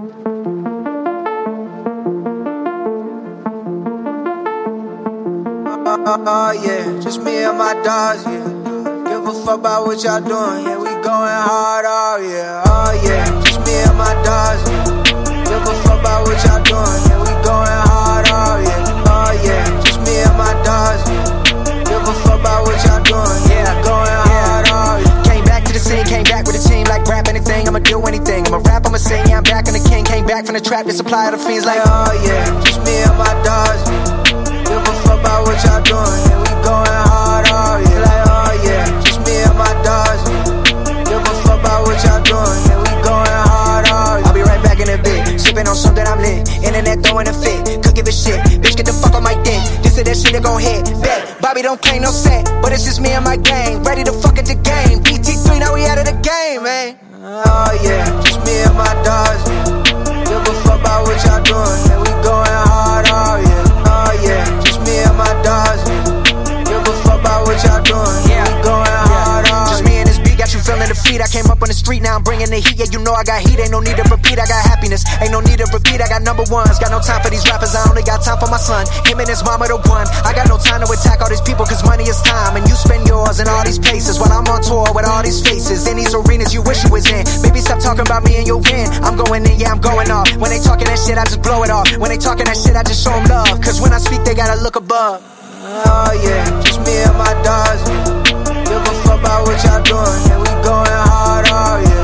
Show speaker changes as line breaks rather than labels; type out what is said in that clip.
Yeah, just me and my dogs, yeah. Give a fuck about what y'all doing, yeah. We going hard, oh yeah, just me and my dogs, yeah. Give a fuck about what y'all doing, yeah. We going hard, oh yeah, just me and my dogs, yeah. Give a fuck about what y'all doing, yeah. Going hard, oh yeah.
Came back to the scene, came back with a team like rap anything. I'ma do anything, I'ma rap, I'ma sing, yeah, I'm back in the king. Came back from the trap to supply the fiends like,
oh yeah, just me and my dogs, yeah. Give a fuck about what y'all doing, yeah. We going hard, oh yeah, like, oh yeah, just me and my dogs, yeah. Give a fuck about what y'all doing, yeah. We going hard, oh yeah.
I'll be right back in a bit, sipping on something I'm lit. Internet throwing a fit, could give a shit. Bitch, get the fuck on my dick, this or that shit that gon' hit. Bet, Bobby don't claim no set, but it's just me and my gang. Ready to fuck at the game, BT3, now we out of the game, man.
Oh yeah, just me and my dogs, yeah. Give a fuck about what y'all doing, yeah. We going hard, oh yeah, just me and my dogs, yeah. Give a fuck about what y'all doing, yeah. We going hard, oh
just me and this beat, got you feeling the feet. I came up on the street, now I'm bringing the heat. Yeah, you know I got heat, ain't no need to repeat. I got happiness, ain't no need to repeat. I got number ones, got no time for these rappers. I only got time for my son, him and his mama the one. I got no time to attack all these people, cause money is time. And you spend yours in all these places, while I'm on tour with all these faces. In these arenas you wish you was in. Baby, stop talking about me and your win. I'm going in, yeah, I'm going off. When they talking that shit, I just blow it off. When they talking that shit, I just show them love. Cause when I speak, they gotta look above.
Oh yeah, just me and my dogs, yeah. Give a fuck about what y'all doing, yeah. We going hard, oh yeah.